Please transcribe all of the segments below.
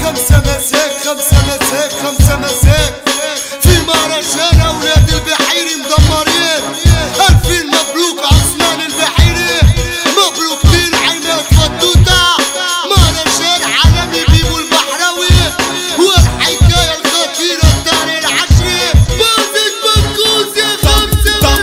خمسة مساك في مهرجان أولاد البحيري مدمرين. ألفين مبروك عثمان البحيري، مبروك بين عينات فتوتة. مهرجان عالمي بيبو البحراوي والحكاية الخطيرة الدار العشري. بازك بنكوز يا خمسة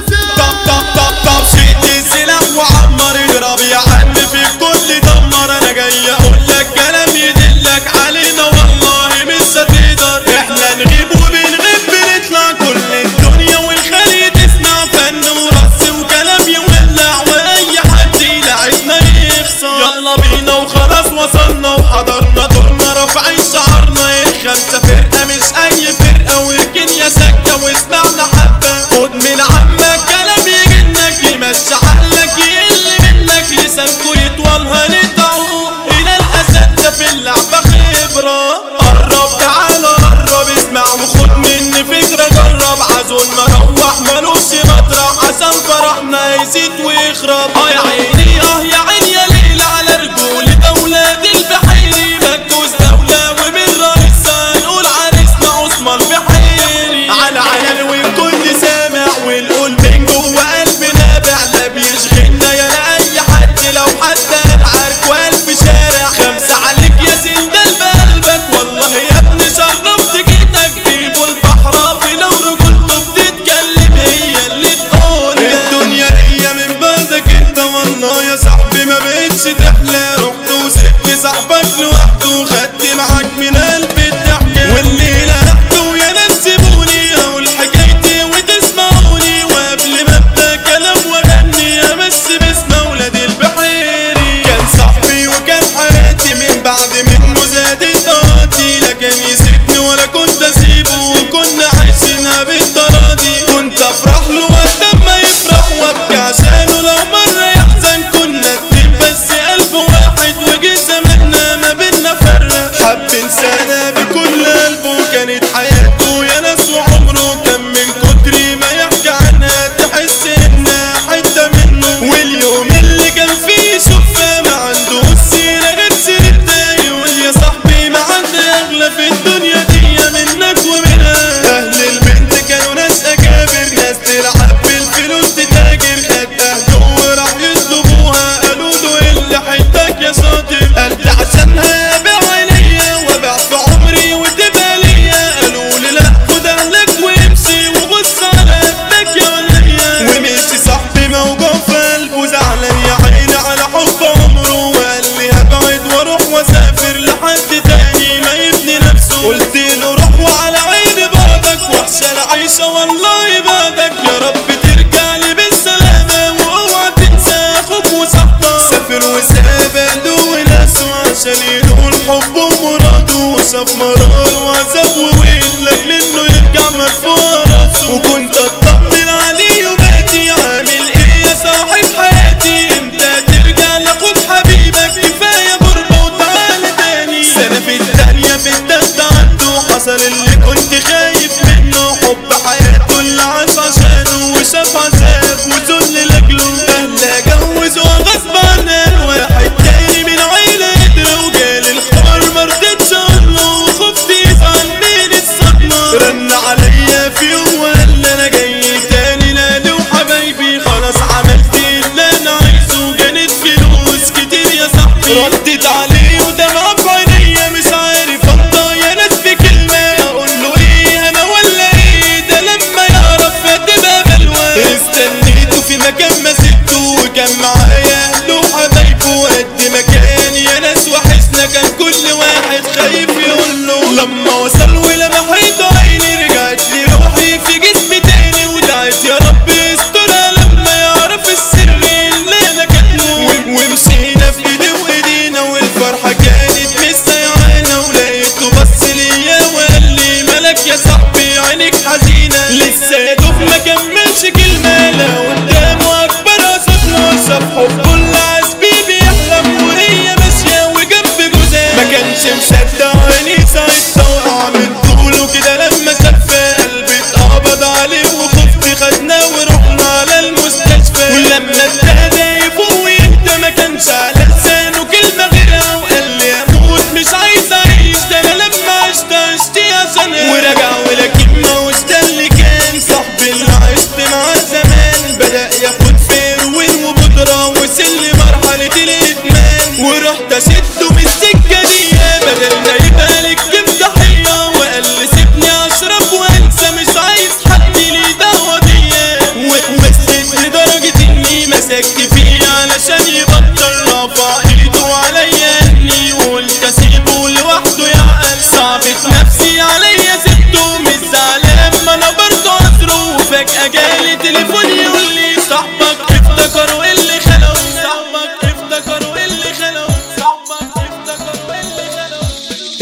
مساك. شيت السلاح وعمر اضرب يا عم في كل دمر. أنا جاي أقول لك كلام يدلك علينا والله مش هتقدر. احنا نغيب وبنغيب بنطلع كل الدنيا والخليج تسمع فن ورقص وكلام يولع واي حد يلعبنا يخسر. يلا بينا وخلاص وصلنا وحضرنا دورنا رافعين شعرنا. الخمسة فرقة مش اي فرقة واركن يا سكة واسمعنا حبة. خد من عمك كلام يجنك يمشي عقلك يقل منك لسانكو يطول هنقطعه. الى الاساتذة في اللعبة خبرة. قرب تعالى قرب اسمع وخد مني فكرة جرب. عزول مروح ملوش مطرح عشان فرحنا يزيد ويخرب. يا عيني يا عيني يا ليل على رجولة اولاد البحيري. مجوز دولة ومن رئيسها نقول عريسنا عثمان البحيري. على علن والكل سامع ونقول من جوه قلبنا بعلى بيشغلنا يا لأي حد لو حتى العرك والف شارع. خمسة عليك يا سندال بقلبك والله يا ابني شرفت جيتك. جيبوا البحراوي لو رجولته بتتكلم هي اللي تقول. الدنيا هي من بعدك انت والله يا صاحبي ما بقتش تحلى. رحت وسبت صاحبك لوحده خدت معاك من قلبي الضحكة. والليلة رحتوا يا ناس سيبوني اقول حكايتي وتسمعوني. وقبل ما ابدا كلام واغني امس باسم ولاد البحيري. كان صاحبي وكان حياتي من بعد منه زادت طاقتي. لا كان يسيبني ولا كنت اسيبه وكنا عايشينها بالتراضي. كنت افرح له وقت ما يفرح وابكي عشانه لو مرة يحزن. كنا اتنين بس قلب واحد وجه زماننا ما بينا فرق. حب انسانة بكل قلبه كانت حياته يا ناس وعمره. كان من كتر ما يحكي عنها تحس انها حتة منه. واليوم اللي كان فيه شوفها ما عنده السيرة غير سيرتها. يقول يا صاحبي ما عندي اغلى في الدنيا دي منك ومنها. اهل البنت كانوا ناس اكابر ناس تلعب بالفلوس تتاجر. خد اهله وراح يطلبوها قالوا له اللي حيتك يا شاطر. قلت عشانها ابيع عينيا وابيع في عمري وتبقى ليا. قالوا لي لا خد اهلك وامشي وبص على قدك يا وليا. ومشي صاحبي موجوع في قلبه زعلان يا عيني على حب عمره. وقال لي هبعد واروح واسافر لحد تاني ما يبني نفسه. قلت له روح وعلى عيني بعدك وحشة العيشة والله بعدك. يا رب ترجع لي بالسلامة واوعى تنسى اخوك وصاحبك. سافر وساب اهله وناسه عشان ينول حبه ومراده. وشاف مرار وعذاب وويل لاجل انه يرجع مرفوع راسه. وكنت اطمن عليه وباتي عامل ايه يا صاحب حياتي. امتى ترجع لاخوك حبيبك كفاية غربة وتعالى تاني. سنة في التانية في التالتة عنده حصل اللي كنت خايف منه. حب حياته اللي عاش عشانه وشاف عذاب وذل لاجله. اهله جوزوا غصب عنه واحد تاني من عيلة قدر. وجالي الحوار مرضتش اقوله وخفت يزعل من الصدمة. رن عليا في يوم وقال لي انا جاي تاني نادي وحبايبي. خلاص عملت اللي انا عايزه جانت فلوس كتير يا صاحبي. ردت عليه ودمع في عينيا مش عارف انطق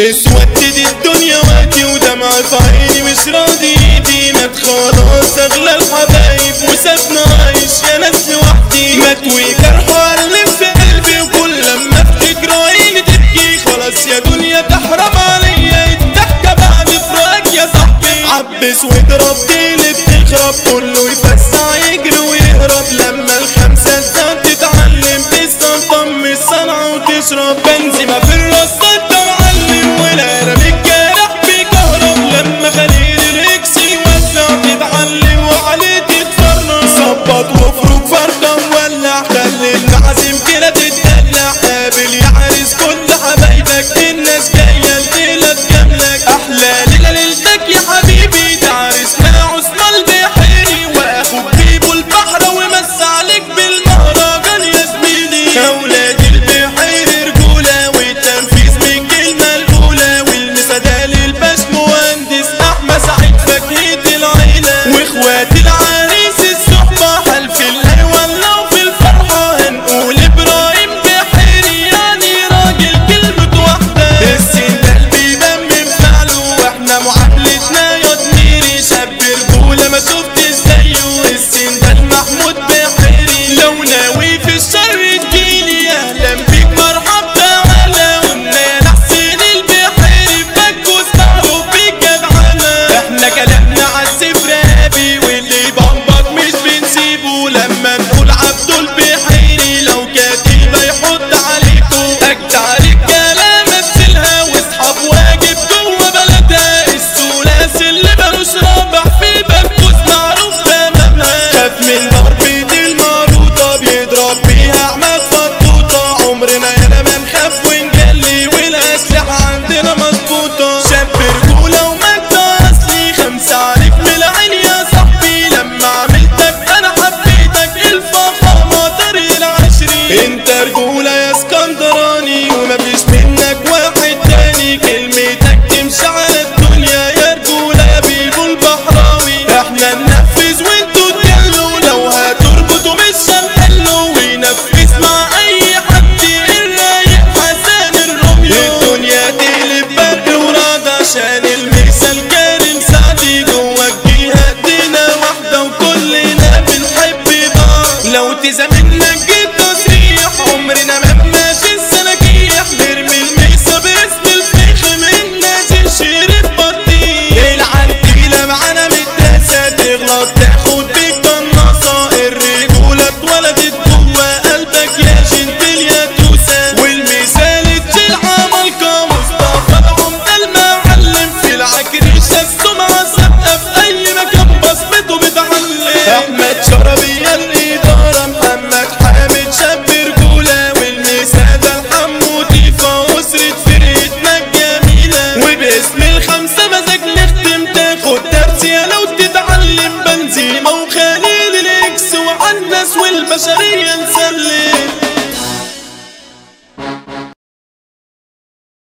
اسودت الدنيا وقتي ودمع في عيني مش راضي ايدي خلاص اغلى الحبايب وسابنا عايش يا ناس لوحدي متوي جرح علم في قلبي وكل لما افتكر عيني تبكي خلاص يا دنيا تحرم عليا الضحكة بعد فراق يا صاحبي عبس واضرب تقلب تخرب كله يفسع يجري ويهرب لما الخمسة تزاد تتعلم تستنطم من الصنعة وتشرب بنزيمة في الرصة انت معلم والقلم الجارح بيكهرب لما خليل الاكس يوزع تتعلم وعليه تتفرج ظبط وافرك فرقة مولع خلي المعازيم كده تتدلع قابل يعرس كل حبايبك الناس جاية الليلة تجاملك احلى ليلة ليلتك يا حبيبي تعرسنا عثمان البحيري واخوك بيبو البحر ومس عليك بالمهرجان يا زميلي اولاد البحيري رجولة والتنفيذ من الكلمة الاولى والمسادة للباش مهندس احمد سعيد فاكهة العيلة واخوات العريس الصحبة حلف الهوى لو في الفرحة هنقول ابراهيم بحيري يعني راجل كلمة واحدة السندال بيبان من فعله واحنا معاملتنا يا زميلي شاب رجولة ما شفتش زيه السندال محمود بحيري لو ناوي في الشر تجيلي اهلا بيك مرحب تعالى قلنا حسين البحيري بكوس معروف بيك جدعانة احنا كلامنا عالسفر ابي واللي بمبك مش بنسيبه لما نقول عبد البحيري لو كاتب يحط عليكم اجدع رجالة مثلها واصحاب واجب جوه بلدها الثلاث اللي مالوش رابع في بكوس معروف تمامها خاف من ضربة الماروطة بيضرب بيها احمد فطوطة عمرنا يالا ما نخاف ونجلي والاسلحة عندنا مظبوطة شاب رجولة ومجد اصلي 5 عليك من العين يا صاحبي لما عملتك انا حبيتك الفخامة طريق العشرين انت رجولة يا اسكندراني ومفيش منك واحد تاني كلمتك تمشي على الدنيا يا رجولة يا بيبو البحراوي احنا ننفذ وانتوا تجلوا لو هتربطوا مش هنحلوا وينفذ مع اي حد الرايق حسن الروميو الدنيا تقلب برد ورعد عشان المثال كريم سعدي جوا الجهة ايدينا واحدة وكلنا بنحب بعض لو تزاملنا جيت تصريح عمرنا ما بناشي السناجيح نرمي الميسة باسم الفخ من ناس الشريف بطيخ العنتيلة معانا متداسة تغلط تاخد بالقناصة الرجولة اتولدت جوا قلبك يا جنتل يا توسة والمثال تشيل عمالقة مصطفى العمدة المعلم في العكريشة السمعة ثابتة في أي مكان بصمته بتعلم أحمد شربية الإدارة محمد حامد شاب رجولة والمسادة الحمودي فأسرة فرقتنا الجميلة وباسم الخمسة مزاج نختم تاخد درسية لو تتعلم بنزيمة وخليل الإكس وعنس والبشرية